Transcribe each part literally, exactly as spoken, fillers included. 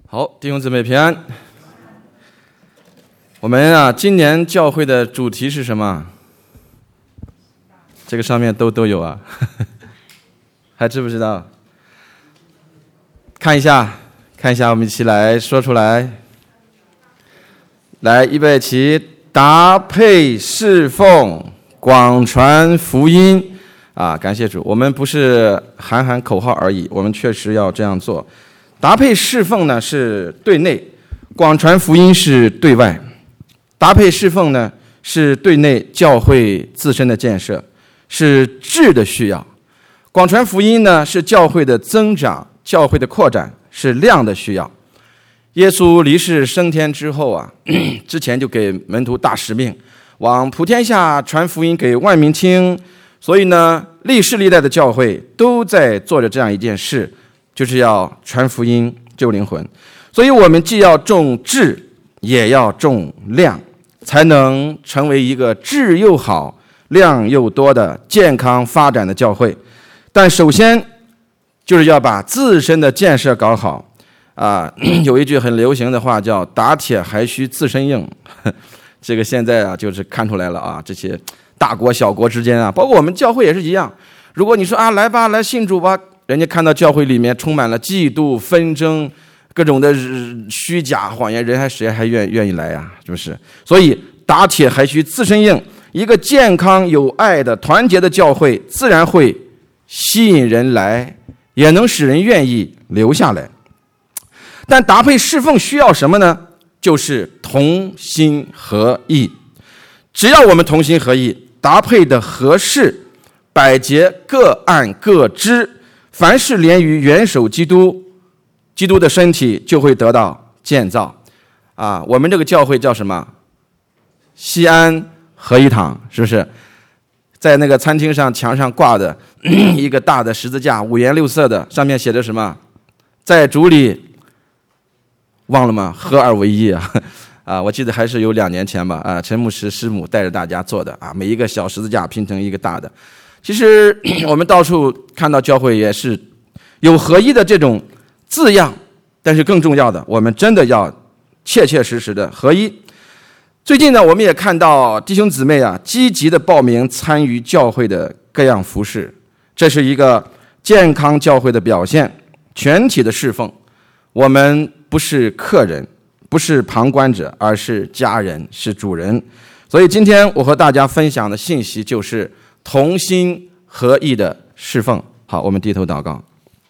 好，弟兄姊妹平安。我们啊，今年教会的主题是什么？这个上面都都有啊，还知不知道？看一下，看一下，我们一起来说出来。来，预备起，搭配侍奉，广传福音啊！感谢主，我们不是喊喊口号而已，我们确实要这样做。搭配侍奉呢是对内，广传福音是对外。搭配侍奉呢是对内教会自身的建设，是质的需要；广传福音呢是教会的增长、教会的扩展，是量的需要。耶稣离世升天之后啊，之前就给门徒大使命，往普天下传福音给万民听。所以呢，历世历代的教会都在做着这样一件事，就是要传福音救灵魂。所以我们既要重质，也要重量，才能成为一个质又好、量又多的健康发展的教会。但首先就是要把自身的建设搞好啊。有一句很流行的话叫打铁还需自身硬，这个现在啊就是看出来了啊，这些大国小国之间啊，包括我们教会也是一样。如果你说啊来吧，来信主吧，人家看到教会里面充满了嫉妒、纷争、各种的虚假谎言，人还谁还愿愿意来呀、啊？是不是？所以打铁还需自身硬。一个健康、有爱的、团结的教会，自然会吸引人来，也能使人愿意留下来。但搭配侍奉需要什么呢？就是同心合意。只要我们同心合意，搭配的合适，百节各按各支，凡事连于元首基督，基督的身体就会得到建造。啊，我们这个教会叫什么？西安合一堂，是不是？在那个餐厅上墙上挂的一个大的十字架，五颜六色的，上面写着什么？在主里，忘了吗？合二为一啊！啊，我记得还是有两年前吧，啊，陈牧师师母带着大家做的啊，每一个小十字架拼成一个大的。其实我们到处看到教会也是有合一的这种字样，但是更重要的，我们真的要切切实实的合一。最近呢，我们也看到弟兄姊妹啊，积极的报名参与教会的各样服事，这是一个健康教会的表现，全体的侍奉。我们不是客人，不是旁观者，而是家人，是主人。所以今天我和大家分享的信息就是同心合意的侍奉。好，我们低头祷告。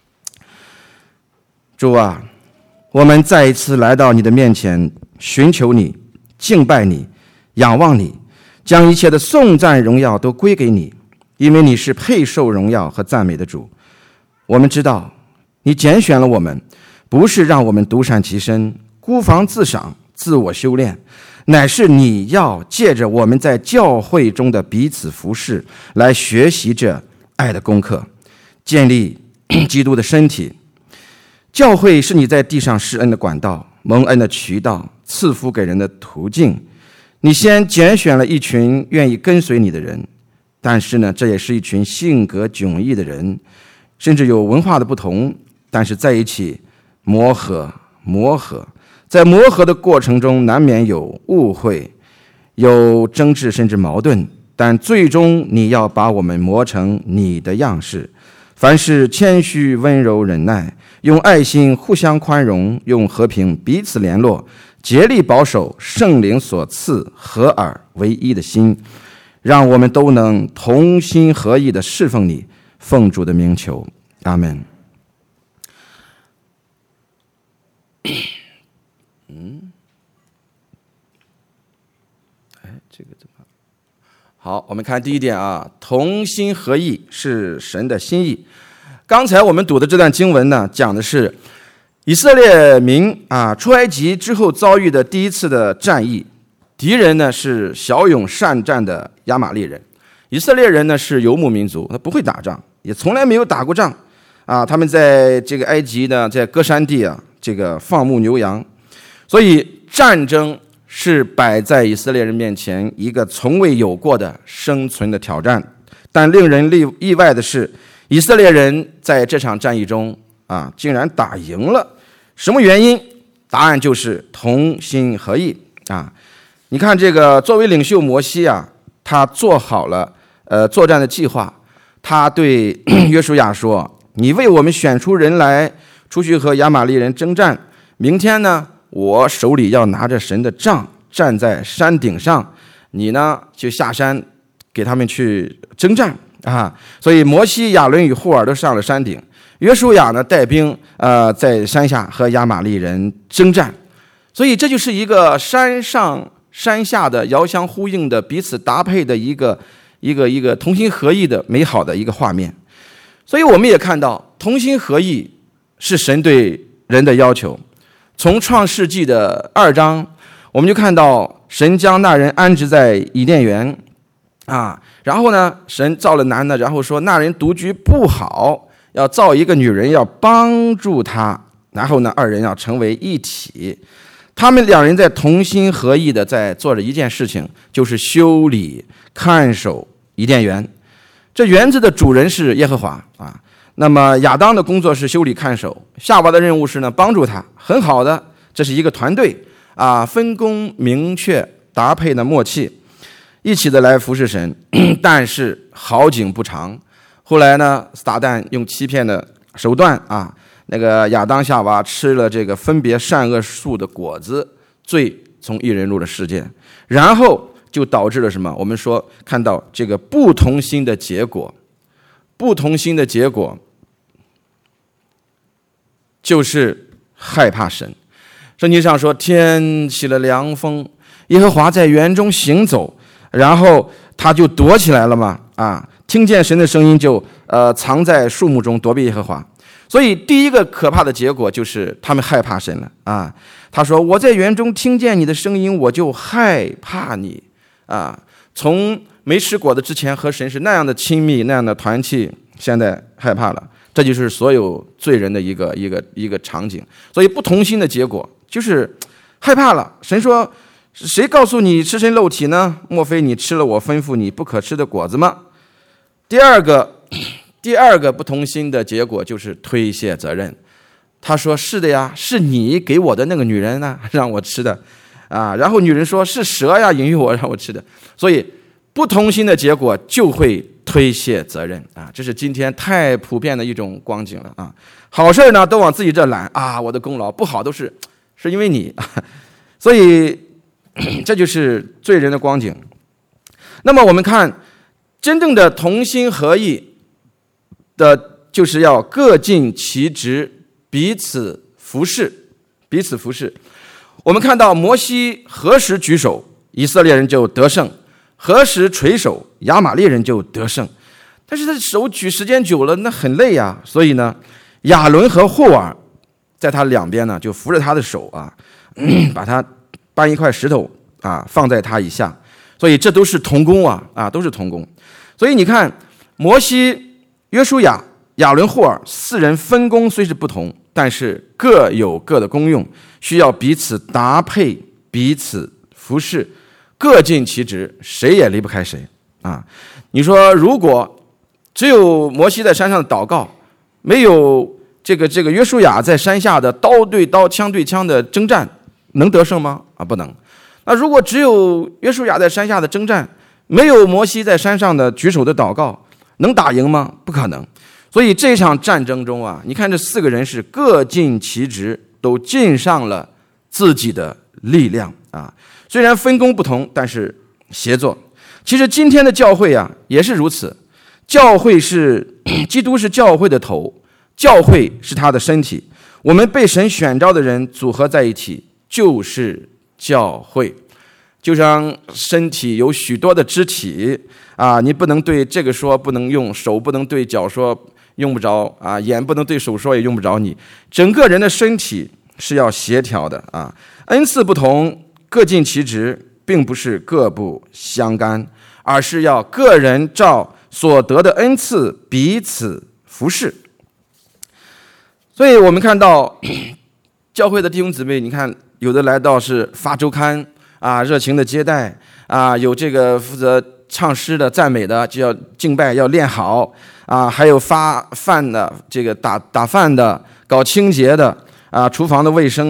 主啊，我们再一次来到你的面前，寻求你，敬拜你，仰望你，将一切的颂赞荣耀都归给你，因为你是配受荣耀和赞美的主。我们知道你拣选了我们，不是让我们独善其身，孤芳自赏，自我修炼，乃是你要借着我们在教会中的彼此服侍，来学习这爱的功课，建立基督的身体。教会是你在地上施恩的管道，蒙恩的渠道，赐福给人的途径。你先拣选了一群愿意跟随你的人，但是呢，这也是一群性格迥异的人，甚至有文化的不同，但是在一起磨合磨合，在磨合的过程中难免有误会，有争执，甚至矛盾，但最终你要把我们磨成你的样式。凡事谦虚、温柔、忍耐，用爱心互相宽容，用和平彼此联络，竭力保守圣灵所赐合而为一的心，让我们都能同心合意地侍奉你，奉主的名求，阿们。嗯，哎，这个怎么？好，我们看第一点啊，同心合意是神的心意。刚才我们读的这段经文呢，讲的是以色列民啊出埃及之后遭遇的第一次的战役，敌人呢是骁勇善战的亚玛力人，以色列人呢是游牧民族，他不会打仗，也从来没有打过仗啊。他们在这个埃及呢，在歌珊地啊，这个放牧牛羊，所以战争是摆在以色列人面前一个从未有过的生存的挑战。但令人意外的是，以色列人在这场战役中啊，竟然打赢了。什么原因？ 答案就是同心合意啊！你看这个作为领袖摩西啊，他做好了呃作战的计划，他对约书亚说：“你为我们选出人来，出去和亚玛力人征战。明天呢，我手里要拿着神的杖，站在山顶上，你呢就下山给他们去征战啊！”所以摩西、亚伦与户尔都上了山顶。约书亚呢带兵呃在山下和亚玛力人征战，所以这就是一个山上山下的遥相呼应的彼此搭配的一个一个一个同心合意的美好的一个画面。所以我们也看到同心合意是神对人的要求。从创世纪的二章，我们就看到神将那人安置在伊甸园啊，然后呢神造了男的，然后说那人独居不好，要造一个女人，要帮助他，然后呢，二人要成为一体。他们两人在同心合意的在做着一件事情，就是修理、看守伊甸园。这园子的主人是耶和华啊。那么亚当的工作是修理看守，夏娃的任务是呢帮助他。很好的，这是一个团队啊，分工明确，搭配的默契，一起的来服侍神。但是好景不长。后来呢，撒旦用欺骗的手段啊，那个亚当夏娃吃了这个分别善恶树的果子，罪从一人入了世界，然后就导致了什么？我们说看到这个不同心的结果，不同心的结果就是害怕神。圣经上说，天起了凉风，耶和华在园中行走，然后他就躲起来了嘛啊。听见神的声音就呃藏在树木中躲避耶和华。所以第一个可怕的结果就是他们害怕神了啊。他说我在园中听见你的声音，我就害怕你啊。从没吃果子之前和神是那样的亲密，那样的团契，现在害怕了。这就是所有罪人的一个一个一个场景。所以不同心的结果就是害怕了。神说谁告诉你吃身肉体呢？莫非你吃了我吩咐你不可吃的果子吗？第二个，第二个不同心的结果就是推卸责任。他说：“是的呀，是你给我的那个女人呢，让我吃的，啊。”然后女人说：“是蛇呀，引诱我让我吃的。”所以不同心的结果就会推卸责任啊，这是今天太普遍的一种光景了啊。好事呢都往自己这揽啊，我的功劳；不好都是是因为你，所以这就是罪人的光景。那么我们看。真正的同心合意的，就是要各尽其职，彼此服侍，彼此服侍。我们看到摩西何时举手，以色列人就得胜；何时垂手，亚玛力人就得胜。但是他手举时间久了，那很累啊。所以呢，亚伦和户尔在他两边呢，就扶着他的手啊，把他搬一块石头啊，放在他以下。所以这都是同工啊，啊，都是同工。所以你看，摩西、约书亚、亚伦、户尔四人分工虽是不同，但是各有各的功用，需要彼此搭配、彼此服侍，各尽其职，谁也离不开谁啊！你说，如果只有摩西在山上的祷告，没有这个这个约书亚在山下的刀对刀、枪对枪的征战，能得胜吗？啊，不能。那如果只有约书亚在山下的征战，没有摩西在山上的举手的祷告，能打赢吗？不可能。所以这场战争中啊，你看这四个人是各尽其职，都尽上了自己的力量啊。虽然分工不同，但是协作。其实今天的教会啊也是如此，教会是基督是教会的头，教会是他的身体，我们被神选召的人组合在一起就是教会。就像身体有许多的肢体啊，你不能对这个说不能用，手不能对脚说用不着啊，眼不能对手说也用不着你。整个人的身体是要协调的啊，恩赐不同，各尽其职，并不是各不相干，而是要个人照所得的恩赐彼此服侍。所以我们看到教会的弟兄姊妹，你看有的来到是发周刊啊，热情的接待啊，有这个负责唱诗的、赞美的，就要敬拜，要练好啊，还有发饭的，这个打打饭的，搞清洁的啊，厨房的卫生的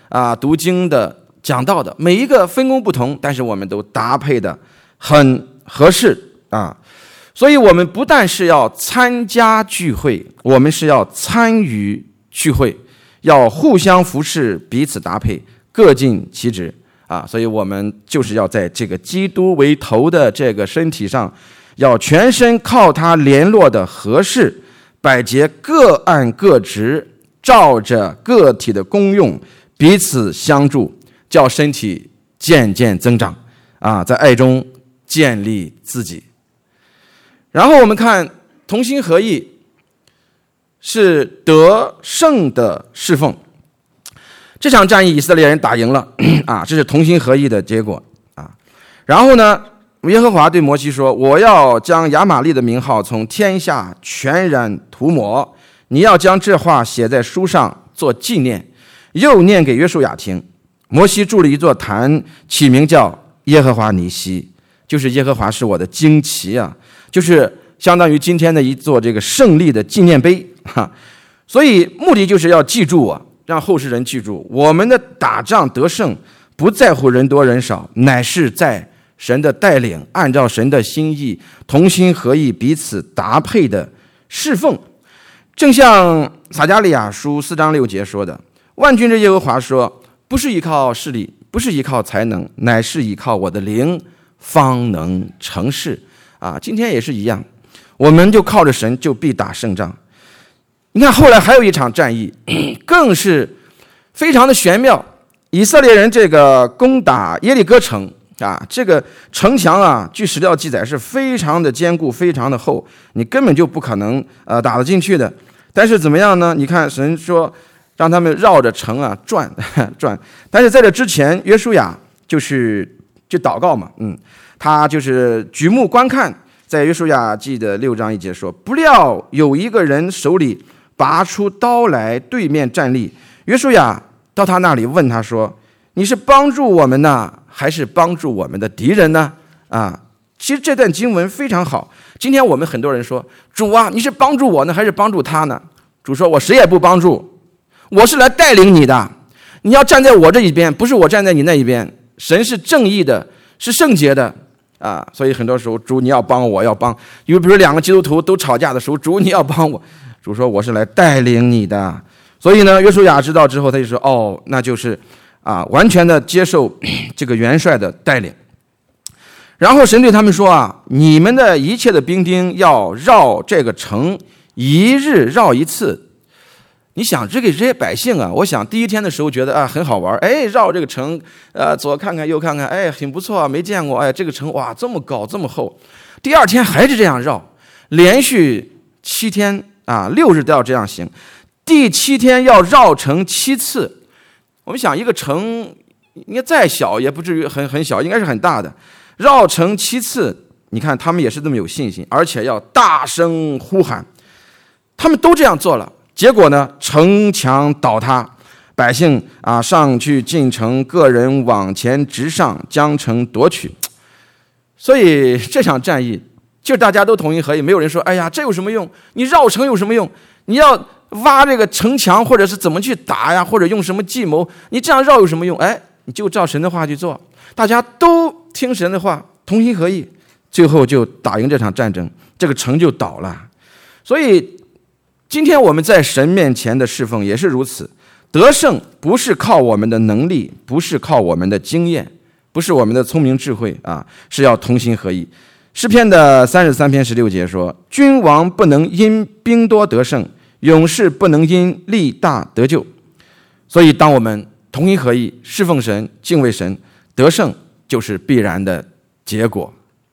啊读经的、讲道的，每一个分工不同，但是我们都搭配的很合适啊。所以我们不但是要参加聚会，我们是要参与聚会，要互相服侍，彼此搭配，各尽其职啊。所以我们就是要在这个基督为头的这个身体上，要全身靠他联络的合适，百节各按各职，照着个体的功用彼此相助，叫身体渐渐增长啊，在爱中建立自己。然后我们看同心合意是得胜的侍奉。这场战役以色列人打赢了啊，这是同心合意的结果啊。然后呢，耶和华对摩西说：“我要将亚玛力的名号从天下全然涂抹，你要将这话写在书上做纪念，又念给约书亚听。”摩西筑了一座坛，起名叫耶和华尼西，就是耶和华是我的旌旗啊，就是相当于今天的一座这个胜利的纪念碑哈。所以目的就是要记住啊，让后世人记住，我们的打仗得胜不在乎人多人少，乃是在神的带领，按照神的心意，同心合意，彼此搭配的侍奉。正像撒迦利亚书四章六节说的：“万军之耶和华说，不是依靠势力，不是依靠才能，乃是依靠我的灵，方能成事。”啊，今天也是一样，我们就靠着神，就必打胜仗。你看后来还有一场战役，更是非常的玄妙。以色列人这个攻打耶利哥城啊，这个城墙啊，据史料记载是非常的坚固，非常的厚，你根本就不可能呃打得进去的。但是怎么样呢？你看神说让他们绕着城啊转转，但是在这之前，约书亚就是就祷告嘛，嗯，他就是举目观看，在约书亚记的六章一节说：“不料有一个人手里拔出刀来，对面站立。约书亚到他那里问他说：‘你是帮助我们呢，还是帮助我们的敌人呢？’啊，其实这段经文非常好。今天我们很多人说：‘主啊，你是帮助我呢，还是帮助他呢？’主说：‘我谁也不帮助，我是来带领你的。你要站在我这一边，不是我站在你那一边。神是正义的，是圣洁的。’啊，所以很多时候，主你要帮我，我要帮。因为比如两个基督徒都吵架的时候，主你要帮我，主说我是来带领你的。所以呢，约书亚知道之后，他就说：哦，那就是啊，完全的接受这个元帅的带领。然后神对他们说啊，你们的一切的兵丁要绕这个城一日绕一次。你想这个这些百姓啊，我想第一天的时候觉得啊很好玩，哎，绕这个城，呃，左看看右看看，哎，很不错啊，没见过，哎，这个城哇这么高这么厚。第二天还是这样绕，连续七天啊，六日都要这样行。第七天要绕城七次。我们想一个城应该再小也不至于很很小，应该是很大的。绕城七次，你看他们也是这么有信心，而且要大声呼喊，他们都这样做了。结果呢，城墙倒塌，百姓啊上去进城，个人往前直上，将城夺取。所以这场战役就大家都同心合意，没有人说哎呀这有什么用，你绕城有什么用，你要挖这个城墙或者是怎么去打呀，或者用什么计谋，你这样绕有什么用？哎，你就照神的话去做，大家都听神的话，同心合意，最后就打赢这场战争，这个城就倒了。所以今天我们在神面前的侍奉也是如此，得胜不是靠我们的能力，不是靠我们的经验，不是我们的聪明智慧啊，是要同心合意。诗篇的三十三篇十六节说：君王不能因兵多得胜，勇士不能因力大得救。所以当我们同心合意侍奉神，敬畏神，得胜就是必然的结果。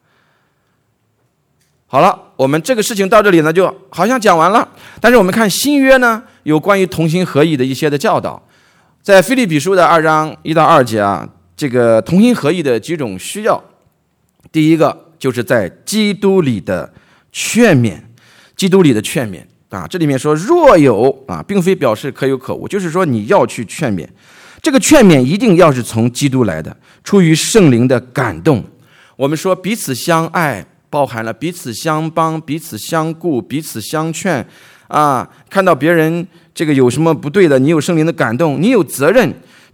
好了，我们这个事情到这里呢，就好像讲完了。但是我们看新约呢，有关于同心合意的一些的教导。在腓立比书的二章一到二节啊，这个同心合意的几种需要。第一个就是在基督里的劝勉，基督里的劝勉啊，这里面说若有啊，并非表示可有可无，就是说你要去劝勉。这个劝勉一定要是从基督来的，出于圣灵的感动。我们说彼此相爱，包含了彼此相帮、彼此相顾、彼此相劝啊。看到别人这个有什么不对的，你有圣灵的感动，你有责任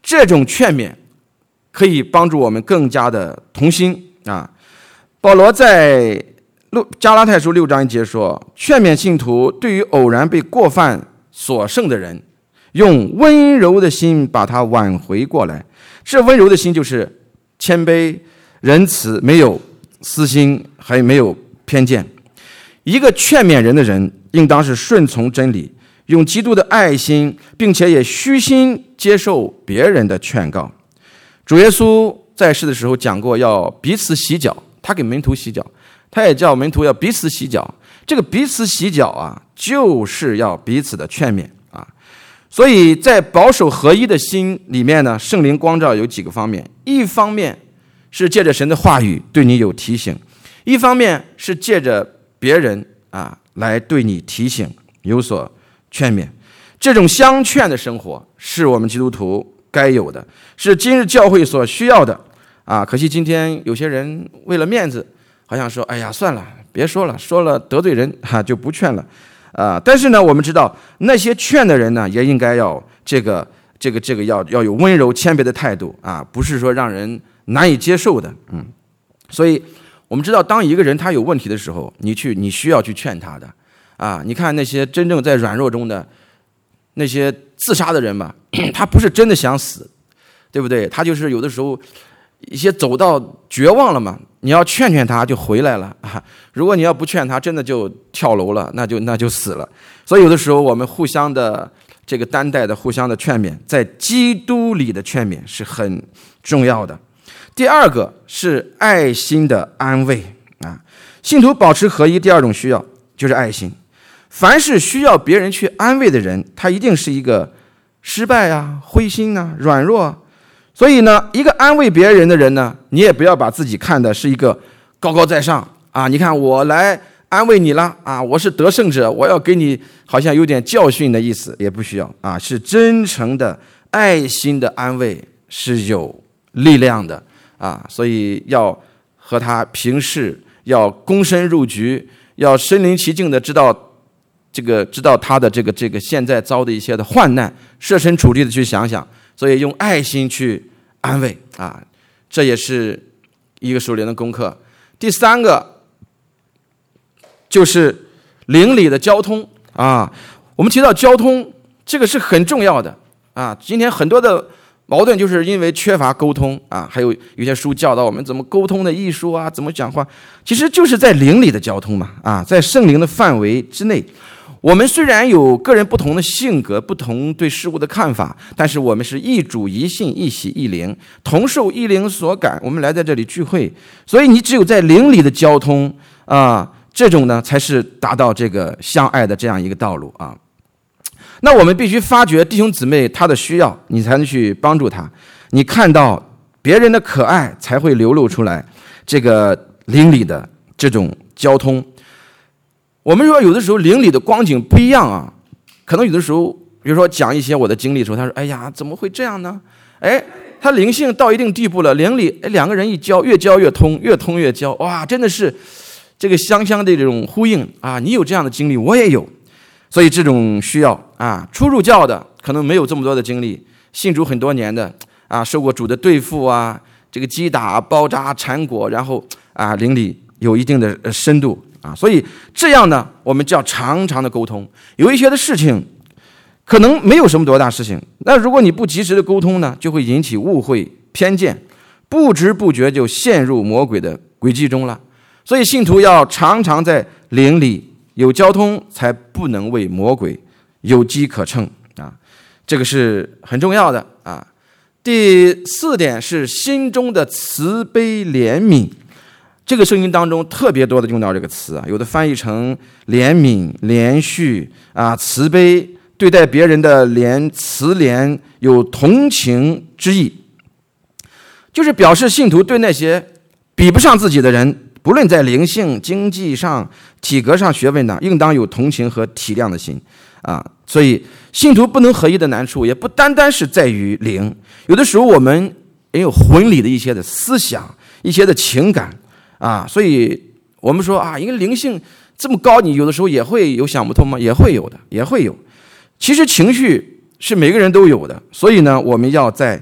这种劝勉可以帮助我们更加的同心啊。保罗在加拉太书六章一节说，劝勉信徒对于偶然被过犯所胜的人，用温柔的心把他挽回过来。这温柔的心就是谦卑、仁慈，没有私心，还没有偏见。一个劝勉人的人，应当是顺从真理，用基督的爱心，并且也虚心接受别人的劝告。主耶稣在世的时候讲过，要彼此洗脚，他给门徒洗脚，他也叫门徒要彼此洗脚。这个彼此洗脚啊，就是要彼此的劝勉啊。所以在保守合一的心里面呢，圣灵光照有几个方面，一方面是借着神的话语对你有提醒，一方面是借着别人啊来对你提醒，有所劝勉。这种相劝的生活是我们基督徒该有的，是今日教会所需要的啊。可惜今天有些人为了面子，好像说哎呀算了，别说了，说了得罪人哈、啊、就不劝了啊。但是呢，我们知道那些劝的人呢，也应该要这个这个这个要要有温柔谦卑的态度啊，不是说让人难以接受的。嗯，所以我们知道，当一个人他有问题的时候，你去你需要去劝他的啊。你看那些真正在软弱中的那些自杀的人嘛，他不是真的想死，对不对？他就是有的时候一些走到绝望了嘛，你要劝劝他就回来了啊。如果你要不劝他，真的就跳楼了，那就那就死了。所以有的时候我们互相的这个担待的、互相的劝勉，在基督里的劝勉是很重要的。第二个是爱心的安慰啊，信徒保持合一，第二种需要就是爱心。凡是需要别人去安慰的人，他一定是一个失败啊、灰心啊、软弱啊。所以呢，一个安慰别人的人呢，你也不要把自己看的是一个高高在上啊。你看我来安慰你了啊，我是得胜者，我要给你好像有点教训的意思，也不需要啊。是真诚的爱心的安慰是有力量的啊。所以要和他平视，要躬身入局，要身临其境的知道这个知道他的这个这个现在遭的一些的患难，设身处地的去想想，所以用爱心去安慰啊，这也是一个属灵的功课。第三个就是邻里的交通啊，我们提到交通，这个是很重要的啊。今天很多的矛盾就是因为缺乏沟通啊，还有有些书教导我们怎么沟通的艺术啊，怎么讲话，其实就是在邻里的交通嘛啊，在圣灵的范围之内。我们虽然有个人不同的性格，不同对事物的看法，但是我们是一主一信一喜一灵，同受一灵所感，我们来在这里聚会。所以你只有在灵里的交通啊，这种呢才是达到这个相爱的这样一个道路啊。那我们必须发掘弟兄姊妹他的需要，你才能去帮助他。你看到别人的可爱，才会流露出来这个灵里的这种交通。我们说有的时候灵里的光景不一样啊，可能有的时候比如说讲一些我的经历的时候，他说哎呀怎么会这样呢？哎，他灵性到一定地步了，灵里哎两个人一交，越交越通，越通越交，哇，真的是这个相相的这种呼应啊！你有这样的经历，我也有，所以这种需要啊，初入教的可能没有这么多的经历，信主很多年的啊，受过主的对付啊，这个击打、包扎、缠裹，然后啊灵里有一定的深度。啊，所以这样呢，我们就要常常的沟通。有一些的事情，可能没有什么多大事情，那如果你不及时的沟通呢，就会引起误会、偏见，不知不觉就陷入魔鬼的诡计中了。所以信徒要常常在灵里有交通，才不能为魔鬼有机可乘啊，这个是很重要的啊。第四点是心中的慈悲怜悯。这个圣经当中特别多的用到这个词啊，有的翻译成怜悯、连续啊、慈悲，对待别人的怜慈怜有同情之意，就是表示信徒对那些比不上自己的人，不论在灵性、经济上、体格上、学问呢，应当有同情和体谅的心啊。所以信徒不能合一的难处，也不单单是在于灵，有的时候我们也有魂里的一些的思想、一些的情感。啊，所以我们说啊，一个灵性这么高，你有的时候也会有想不通吗？也会有的，也会有。其实情绪是每个人都有的，所以呢，我们要在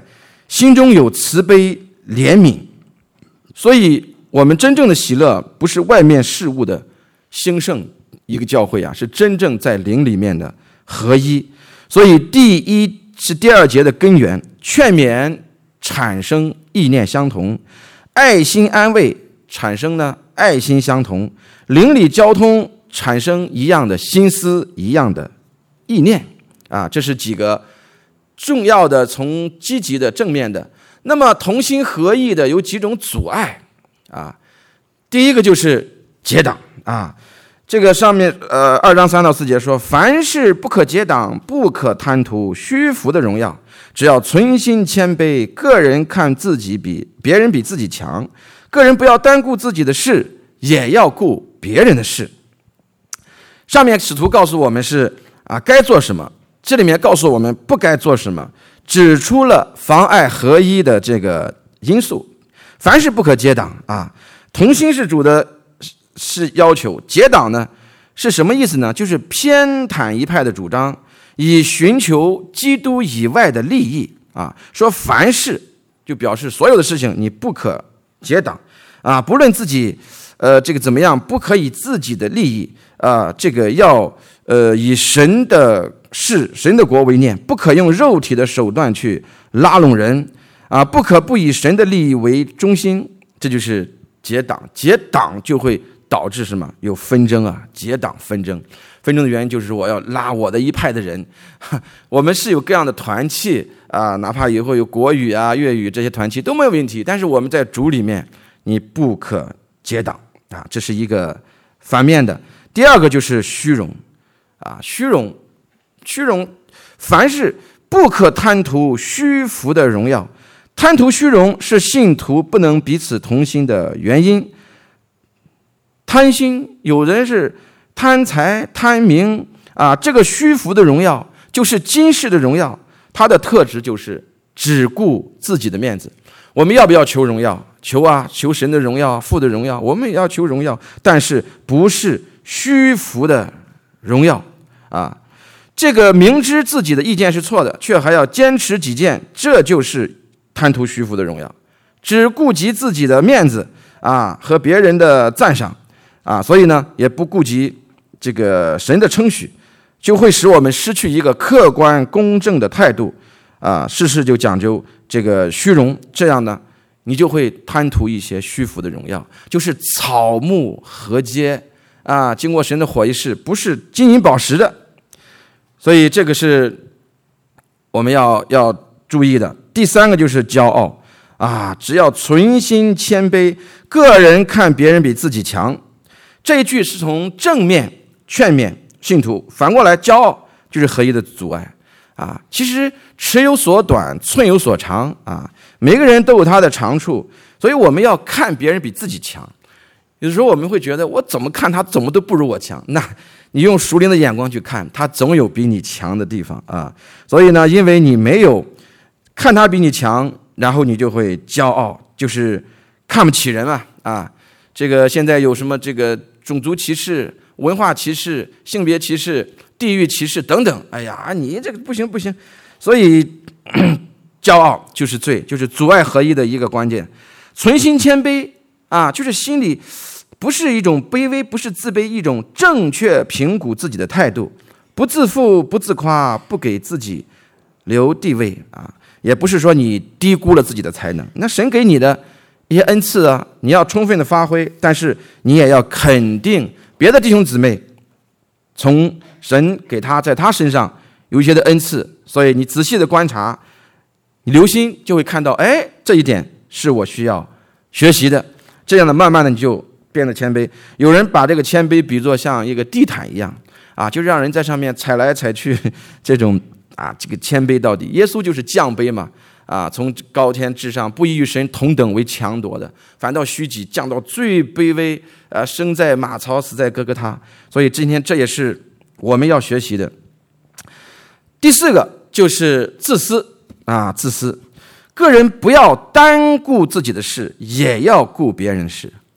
心中有慈悲怜悯。所以我们真正的喜乐不是外面事物的兴盛，一个教会啊，是真正在灵里面的合一。所以第一是第二节的根源，劝勉产生意念相同，爱心安慰产生呢爱心相同，邻里交通产生一样的心思，一样的意念啊，这是几个重要的从积极的正面的。那么同心合意的有几种阻碍啊？第一个就是结党啊，这个上面呃二章三到四节说，凡事不可结党，不可贪图虚浮的荣耀，只要存心谦卑，个人看自己比别人比自己强，个人不要单顾自己的事，也要顾别人的事。上面使徒告诉我们是啊该做什么，这里面告诉我们不该做什么，指出了妨碍合一的这个因素。凡事不可结党啊，同心是主的是要求，结党呢是什么意思呢？就是偏袒一派的主张，以寻求基督以外的利益啊。说凡事就表示所有的事情你不可结党啊，不论自己呃这个怎么样，不可以自己的利益啊，这个要呃以神的事、神的国为念，不可用肉体的手段去拉拢人啊，不可不以神的利益为中心。这就是结党，结党就会导致什么？有纷争啊！结党纷争，纷争的原因就是我要拉我的一派的人。我们是有各样的团契啊，哪怕以后有国语啊、粤语这些团契都没有问题，但是我们在主里面，你不可结党啊，这是一个反面的。第二个就是虚荣啊，虚荣，虚荣，凡事不可贪图虚浮的荣耀。贪图虚荣是信徒不能彼此同心的原因。贪心，有人是贪财贪名啊，这个虚浮的荣耀就是今世的荣耀，它的特质就是只顾自己的面子。我们要不要求荣耀？求啊，求神的荣耀，父的荣耀，我们也要求荣耀，但是不是虚浮的荣耀啊。这个明知自己的意见是错的，却还要坚持己见，这就是贪图虚浮的荣耀，只顾及自己的面子啊和别人的赞赏啊，所以呢也不顾及这个神的称许，就会使我们失去一个客观公正的态度啊，事事就讲究这个虚荣，这样呢你就会贪图一些虚浮的荣耀，就是草木禾秸啊，经过神的火一试，不是金银宝石的。所以这个是我们要要注意的。第三个就是骄傲啊，只要存心谦卑，个人看别人比自己强。这一句是从正面劝勉信徒，反过来骄傲就是合一的阻碍啊。其实尺有所短，寸有所长啊，每个人都有他的长处，所以我们要看别人比自己强。有时候我们会觉得我怎么看他怎么都不如我强，那你用属灵的眼光去看，他总有比你强的地方啊。所以呢，因为你没有看他比你强，然后你就会骄傲，就是看不起人嘛啊。这个现在有什么这个种族歧视、文化歧视、性别歧视、地域歧视等等，哎呀，你这个不行不行。所以骄傲就是罪，就是阻碍合一的一个关键。存心谦卑啊，就是心里不是一种卑微，不是自卑，一种正确评估自己的态度，不自负，不自夸，不给自己留地位啊，也不是说你低估了自己的才能。那神给你的一些恩赐啊，你要充分的发挥，但是你也要肯定别的弟兄姊妹从神给他在他身上有一些的恩赐，所以你仔细的观察，你留心就会看到，哎，这一点是我需要学习的。这样的慢慢的你就变得谦卑。有人把这个谦卑比作像一个地毯一样啊，就让人在上面踩来踩去，这种啊，这个谦卑到底。耶稣就是降卑嘛啊，从高天至上，不以与神同等为强夺的，反倒虚己，降到最卑微啊，生在马槽，死在哥哥他。所以今天这也是我们要学习的。第四个就是自私啊，自私。个人不要单顾自己的事，也要顾别人的事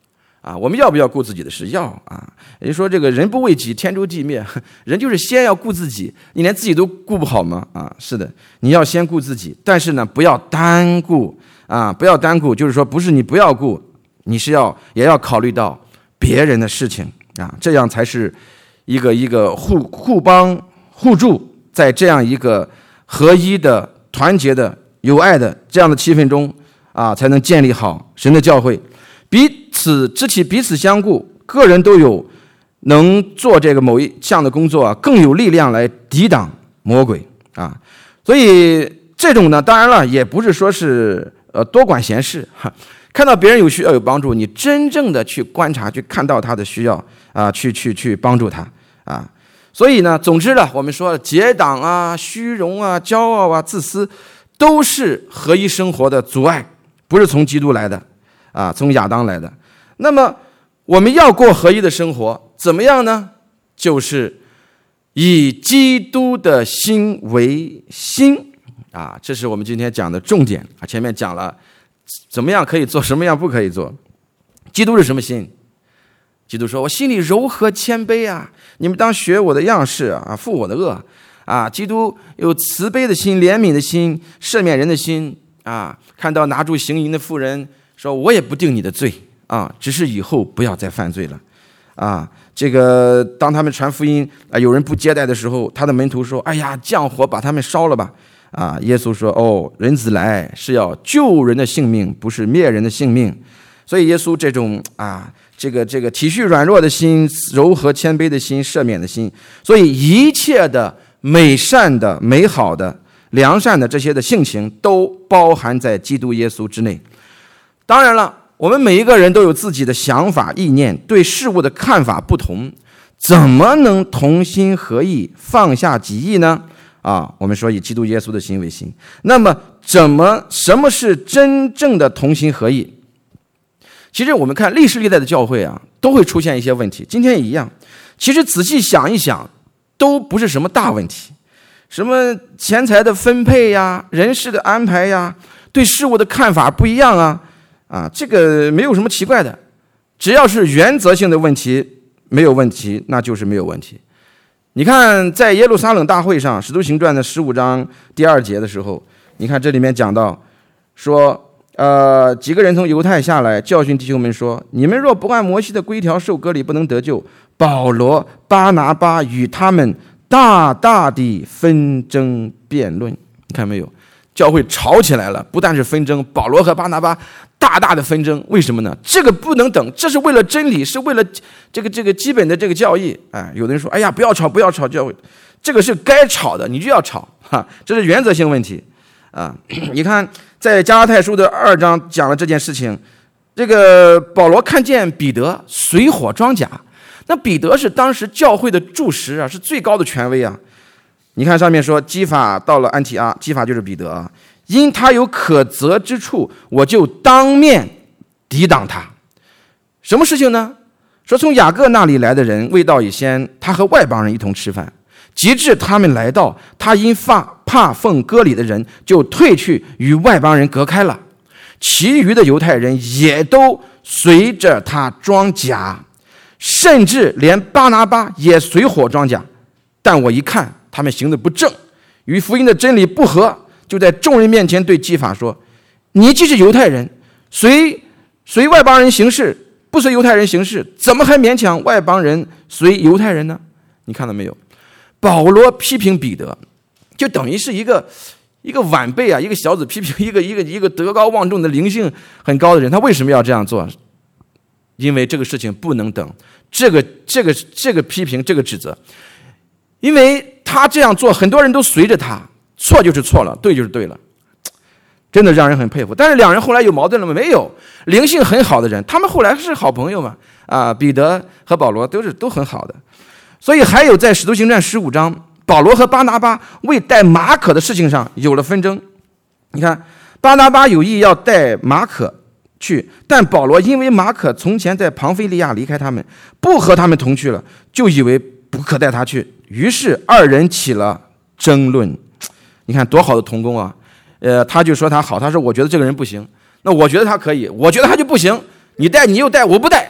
啊，我们要不要顾自己的事？要啊！人说这个人不为己，天诛地灭。人就是先要顾自己，你连自己都顾不好吗？啊，是的，你要先顾自己，但是呢，不要单顾啊，不要单顾，就是说不是你不要顾，你是要也要考虑到别人的事情啊，这样才是一个一个互互帮互助，在这样一个合一的、团结的、有爱的这样的气氛中啊，才能建立好神的教会。彼此肢体彼此相顾，个人都有能做这个某一项的工作啊，更有力量来抵挡魔鬼啊。所以这种呢，当然了，也不是说是呃多管闲事哈。看到别人有需要有帮助，你真正的去观察，去看到他的需要啊，去去去帮助他啊。所以呢，总之呢，我们说结党啊、虚荣啊、骄傲啊、自私，都是合一生活的阻碍，不是从基督来的。啊，从亚当来的。那么我们要过合一的生活，怎么样呢？就是以基督的心为心啊，这是我们今天讲的重点啊。前面讲了怎么样可以做，什么样不可以做。基督是什么心？基督说：“我心里柔和谦卑啊，你们当学我的样式啊，负我的恶啊。”基督有慈悲的心、怜悯的心、赦免人的心啊。看到拿住行淫的妇人，说我也不定你的罪啊，只是以后不要再犯罪了啊。这个当他们传福音啊，有人不接待的时候，他的门徒说：“哎呀，降火把他们烧了吧。”啊，耶稣说：“哦，人子来是要救人的性命，不是灭人的性命。”所以耶稣这种啊，这个这个体恤软弱的心、柔和谦卑的心、赦免的心，所以一切的美善的、美好的、良善的这些的性情，都包含在基督耶稣之内。当然了，我们每一个人都有自己的想法、意念，对事物的看法不同，怎么能同心合意、放下己意呢？啊，我们说以基督耶稣的心为心。那么，怎么什么是真正的同心合意？其实我们看历史历代的教会啊，都会出现一些问题，今天也一样。其实仔细想一想，都不是什么大问题，什么钱财的分配呀、人事的安排呀、对事物的看法不一样啊。啊，这个没有什么奇怪的，只要是原则性的问题没有问题，那就是没有问题。你看，在耶路撒冷大会上，《使徒行传》的十五章第二节的时候，你看这里面讲到说，呃，几个人从犹太下来，教训弟兄们说：“你们若不按摩西的规条受割礼，不能得救。”保罗、巴拿巴与他们大大的纷争辩论，你看没有？教会吵起来了，不但是纷争，保罗和巴拿巴大大的纷争。为什么呢？这个不能等，这是为了真理，是为了这个这个基本的这个教义。哎，有的人说：“哎呀，不要吵，不要吵，教会这个是该吵的，你就要吵哈，这是原则性问题啊。”你看，在加拉太书的二章讲了这件事情。这个保罗看见彼得水火装甲，那彼得是当时教会的柱石啊，是最高的权威啊。你看上面说，基法到了安提阿，基法就是彼得啊，因他有可责之处，我就当面抵挡他。什么事情呢？说从雅各那里来的人未到以先，他和外邦人一同吃饭，及至他们来到，他因怕怕奉割礼的人，就退去与外邦人隔开了。其余的犹太人也都随着他装甲，甚至连巴拿巴也随火装甲。但我一看他们行的不正，与福音的真理不合，就在众人面前对基法说：“你既是犹太人，随随外邦人行事，不随犹太人行事，怎么还勉强外邦人随犹太人呢？”你看到没有？保罗批评彼得，就等于是一个一个晚辈啊，一个小子批评一个一个一个德高望重的灵性很高的人，他为什么要这样做？因为这个事情不能等，这个这个这个批评，这个指责。因为他这样做，很多人都随着他，错就是错了，对就是对了，真的让人很佩服。但是两人后来有矛盾了吗？没有，灵性很好的人，他们后来是好朋友嘛。啊，彼得和保罗都是都很好的。所以还有在使徒行传十五章，保罗和巴拿巴为带马可的事情上有了纷争。你看，巴拿巴有意要带马可去，但保罗因为马可从前在庞菲利亚离开他们，不和他们同去了，就以为不可带他去，于是二人起了争论。你看多好的同工啊！呃，他就说他好，他说我觉得这个人不行，那我觉得他可以，我觉得他就不行。你带你又带，我不带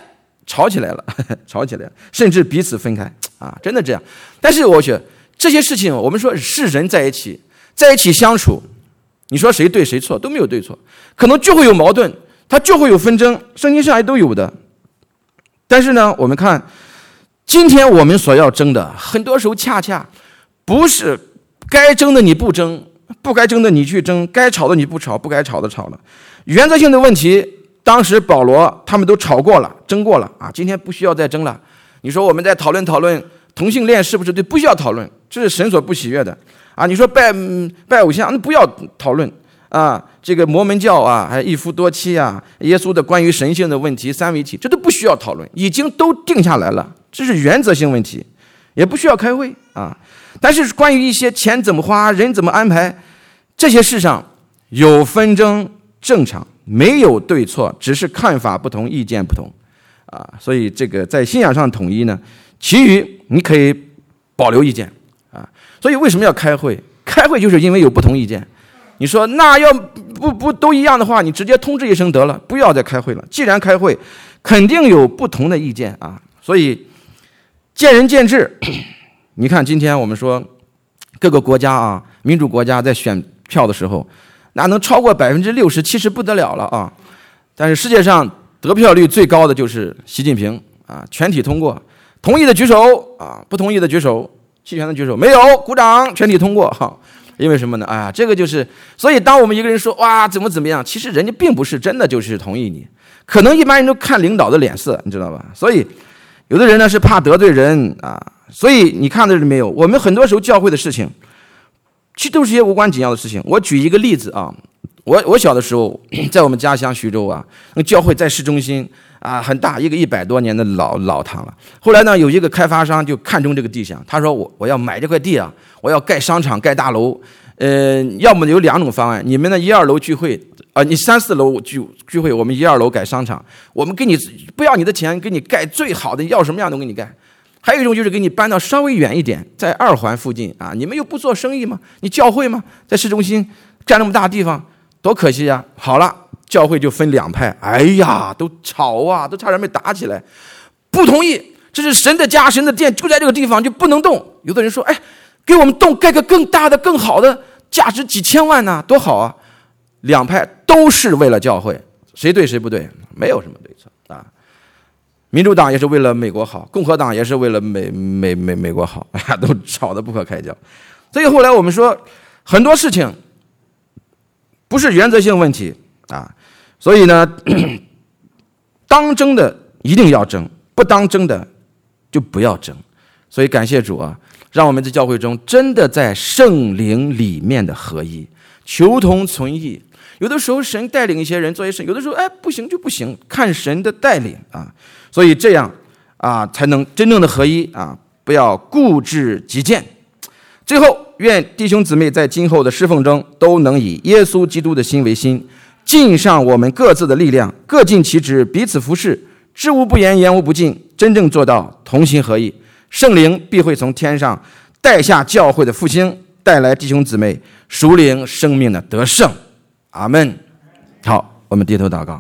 吵起来了，吵起来了，甚至彼此分开啊，真的这样。但是我觉得这些事情，我们说是人在一起，在一起相处，你说谁对谁错都没有对错，可能就会有矛盾，它就会有纷争，圣经上也都有的。但是呢，我们看今天我们所要争的，很多时候恰恰不是该争的你不争，不该争的你去争，该吵的你不吵，不该吵的吵了。原则性的问题，当时保罗他们都吵过了，争过了啊，今天不需要再争了。你说我们在讨论讨论同性恋是不是对，不需要讨论，这是神所不喜悦的啊。你说拜拜偶像，那不要讨论啊。这个摩门教啊，还有一夫多妻啊，耶稣的关于神性的问题，三位一体，这都不需要讨论，已经都定下来了，这是原则性问题，也不需要开会啊。但是关于一些钱怎么花，人怎么安排，这些事上有纷争正常，没有对错，只是看法不同，意见不同啊。所以这个在信仰上统一呢，其余你可以保留意见啊。所以为什么要开会？开会就是因为有不同意见。你说那要不不都一样的话，你直接通知一声得了，不要再开会了。既然开会，肯定有不同的意见啊。所以见仁见智。你看今天我们说各个国家啊，民主国家在选票的时候，那能超过百分之六十七十不得了了啊。但是世界上得票率最高的就是习近平啊，全体通过，同意的举手啊，不同意的举手，弃权的举手，没有鼓掌，全体通过哈。因为什么呢？啊，这个就是，所以当我们一个人说哇怎么怎么样，其实人家并不是真的就是同意你，可能一般人都看领导的脸色，你知道吧？所以有的人呢是怕得罪人啊，所以你看到没有？我们很多时候教会的事情，其实都是一些无关紧要的事情。我举一个例子啊，我我小的时候在我们家乡徐州啊，那教会在市中心啊，很大一个一百多年的老老堂了。后来呢，有一个开发商就看中这个地项，他说我我要买这块地啊，我要盖商场盖大楼，呃，要么有两种方案，你们的一二楼聚会啊、呃，你三四楼聚聚会，我们一二楼改商场，我们给你不要你的钱，给你盖最好的，要什么样都给你盖。还有一种就是给你搬到稍微远一点，在二环附近啊，你们又不做生意吗？你教会吗？在市中心占那么大地方，多可惜啊！好了，教会就分两派，哎呀，都吵啊，都差点没打起来，不同意，这是神的家，神的殿，就在这个地方就不能动。有的人说，哎，给我们动，盖个更大的、更好的，价值几千万呢、啊，多好啊！两派都是为了教会，谁对谁不对？没有什么对错啊。民主党也是为了美国好，共和党也是为了美美美美国好，哎呀，都吵得不可开交。所以后来我们说，很多事情不是原则性问题啊，所以呢，当争的一定要争，不当争的就不要争。所以感谢主啊，让我们在教会中真的在圣灵里面的合一，求同存异。有的时候神带领一些人做一些事，有的时候哎不行就不行，看神的带领啊。所以这样啊才能真正的合一啊，不要固执己见。最后，愿弟兄姊妹在今后的侍奉中都能以耶稣基督的心为心，尽上我们各自的力量，各尽其职，彼此服侍，知无不言，言无不尽，真正做到同心合意。圣灵必会从天上带下教会的复兴，带来弟兄姊妹属灵生命的得胜。阿们。好，我们低头祷告。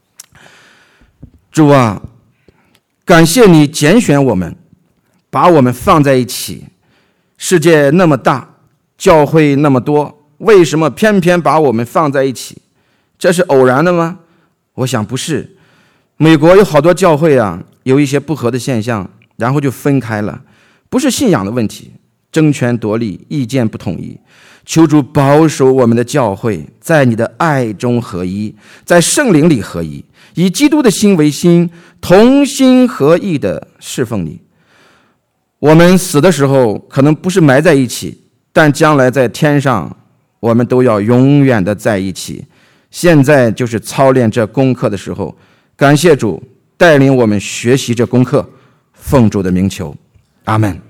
主啊，感谢你拣选我们，把我们放在一起。世界那么大，教会那么多，为什么偏偏把我们放在一起？这是偶然的吗？我想不是。美国有好多教会啊，有一些不合的现象，然后就分开了，不是信仰的问题，争权夺利，意见不统一。求主保守我们的教会在你的爱中合一，在圣灵里合一，以基督的心为心，同心合意的侍奉你。我们死的时候可能不是埋在一起，但将来在天上我们都要永远的在一起。现在就是操练这功课的时候，感谢主带领我们学习这功课，奉主的名求，阿们。